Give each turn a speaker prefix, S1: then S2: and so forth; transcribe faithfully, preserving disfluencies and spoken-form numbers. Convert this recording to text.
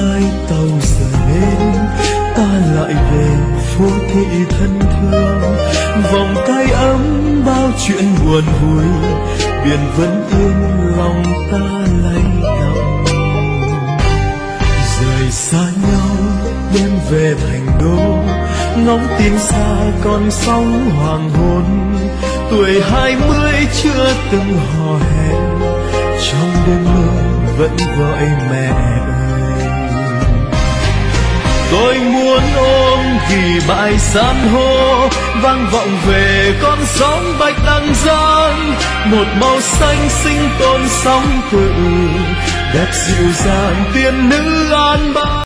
S1: mai tàu giờ đến, ta lại về phố thị thân thương. Vòng tay ấm bao chuyện buồn vui, biển vẫn yên lòng ta lay động. Rời xa nhau đêm về thành đô, ngóng tìm xa con sóng hoàng hôn. Tuổi hai mươi chưa từng hò hẹn, trong đêm mơ vẫn gọi mẹ ơi. Tôi muốn ôm ghi bãi san hô, vang vọng về con sóng bạch đằng giang. Một màu xanh sinh tồn sóng tự, đẹp dịu dàng tiên nữ an bang.